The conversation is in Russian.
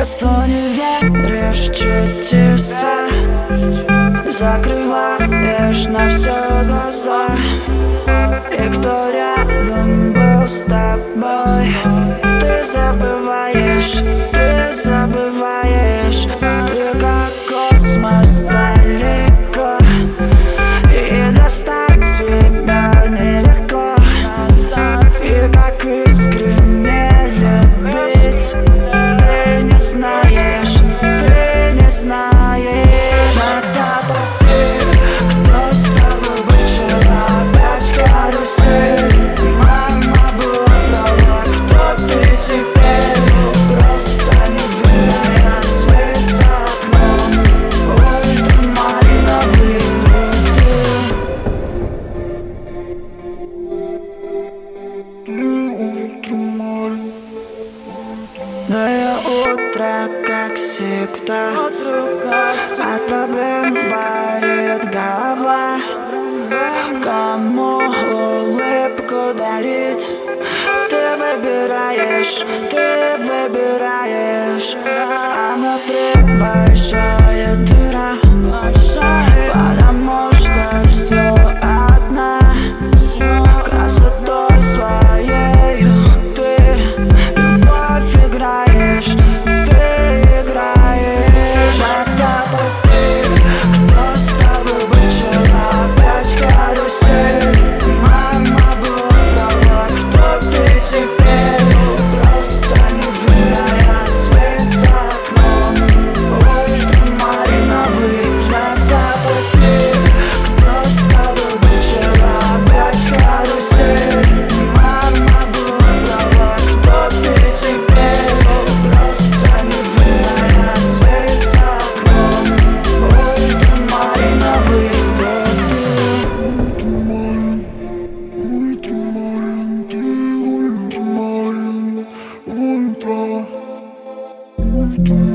Если не веришь в чудеса, закрываешь на все глаза. И кто рядом был с тобой, ты забываешь, ты как космос далеко, и достать тебя нелегко. И как искренне любить, ты не знаешь. Надо простить, кто с тобой был вчера, опять карусель. Мама была права, кто ты теперь? Просто невинная свет за окном, ультрамариновый Ультрамарин утро, как всегда, от проблем болит голова. Кому улыбку дарить? Ты выбираешь, а внутри большая дыра, потому что все одна. Красотой своей ты любовь играешь. Надо простить, кто с тобой был вчера, опять карусель. Мама была права, кто ты теперь? Просто невинная свет за окном, ультрамариновый. Надо простить, кто с тобой был вчера, опять карусель. Мама была права, кто ты теперь? Просто невинная свет за окном, ультрамариновый. Ультрамарин, ты ультрамарин, ультра.